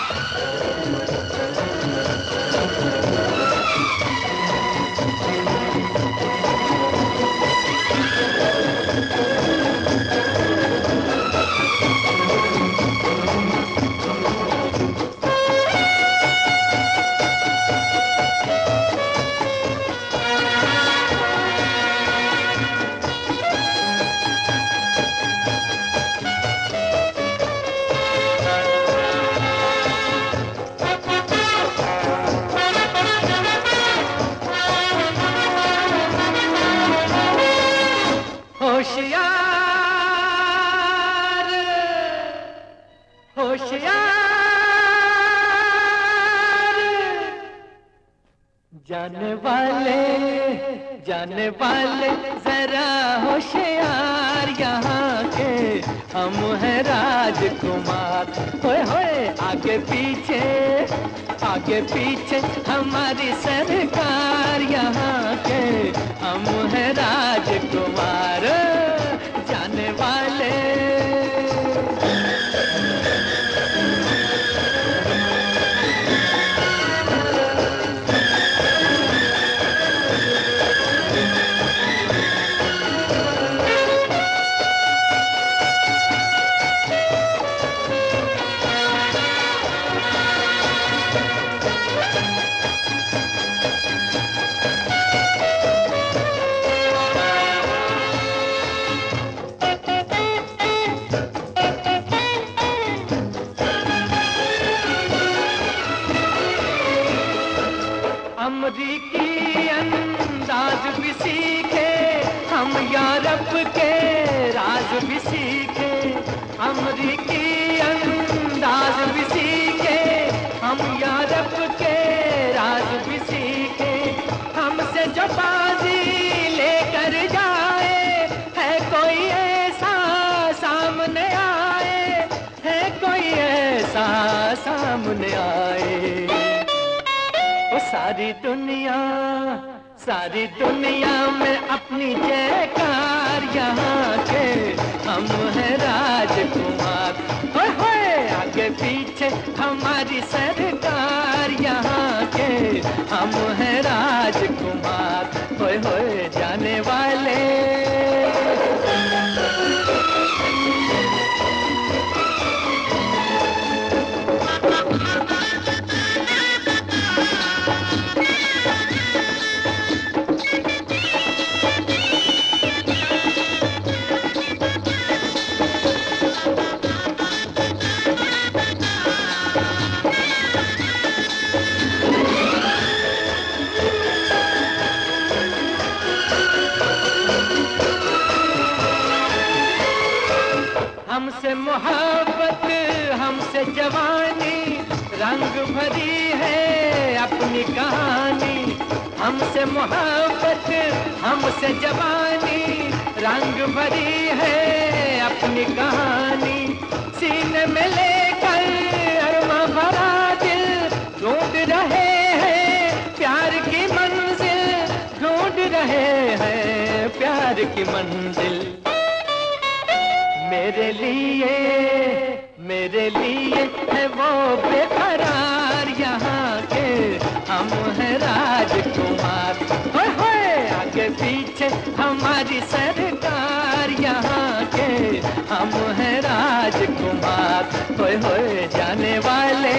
होशियार होशियार जाने वाले जरा होशियार यहाँ के हम हैं राजकुमार। होए होए आगे पीछे हमारी सरकार यहाँ के हम हैं राजकुमार जाने वाले। अमरीकी अंदाज भी सीखे हम यूरोप के राज भी सीखे। अमरीकी अंदाज भी सीखे हम यूरोप के राज भी सीखे। हमसे जो बाजी लेकर जाए है कोई ऐसा सामने आए, है कोई ऐसा सामने आए। सारी दुनिया में अपनी जयकार यहाँ के हम हैं राजकुमार। होए होए आगे पीछे हमारी सरकार यहाँ के हम हैं राजकुमार। होए होए जाने वाले। हमसे मोहब्बत हमसे जवानी रंग भरी है अपनी कहानी। हमसे मोहब्बत हमसे जवानी रंग भरी है अपनी कहानी। सीने में लेकर अरमा भरा दिल ढूंढ रहे हैं प्यार की मंजिल, ढूंढ रहे हैं प्यार की मंजिल। मेरे लिए है वो बेकरार यहाँ के हम हैं राजकुमार। होए होए आगे पीछे हमारी सरकार यहाँ के हम हैं राजकुमार। होए होए जाने वाले।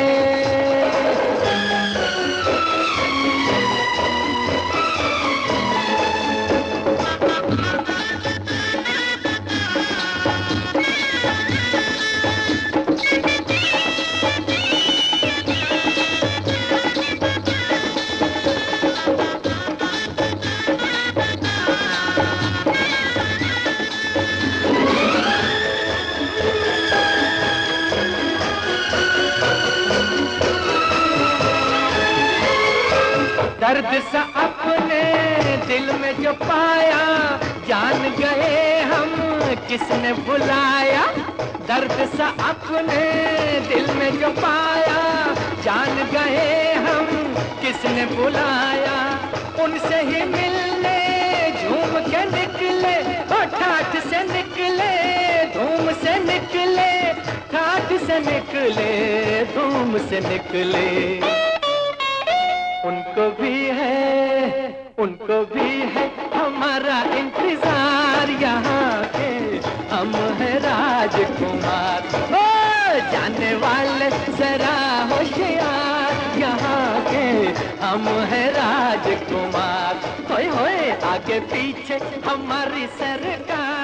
दर्द सा अपने दिल में जो पाया जान गए हम किसने बुलाया। दर्द सा अपने दिल में जो पाया जान गए हम किसने बुलाया। उनसे ही मिलने झूम के निकले और ठाठ से निकले, धूम से निकले, ठाठ से निकले, धूम से निकले। उनको भी है हमारा इंतजार, यहाँ के हम है राजकुमार। ओ जाने वाले जरा होशियार, यहाँ के हम है राजकुमार। होए होए आगे पीछे हमारी सरकार।